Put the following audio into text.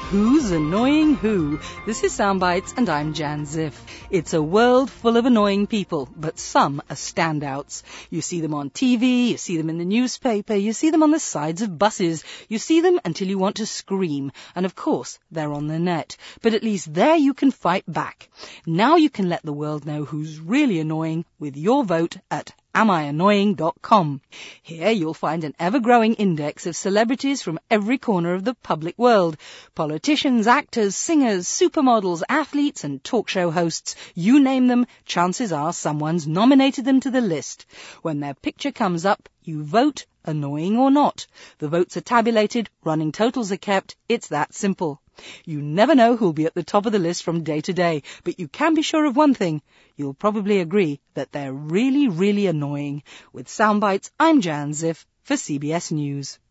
Who's annoying who? This is Soundbites and I'm Jan Ziff. It's a world full of annoying people, but some are standouts. You see them on TV, you see them in the newspaper, you see them on the sides of buses, you see them until you want to scream. And of course, they're on the net. But at least there you can fight back. Now you can let the world know who's really annoying with your vote at amiannoying.com. Here you'll find an ever-growing index of celebrities from every corner of the public world. Politicians, actors, singers, supermodels, athletes and talk show hosts. You name them, chances are someone's nominated them to the list. When their picture comes up, you vote, annoying or not. The votes are tabulated, running totals are kept. It's that simple. You never know who'll be at the top of the list from day to day, but you can be sure of one thing. You'll probably agree that they're really, really annoying. With Soundbites, I'm Jan Ziff for CBS News.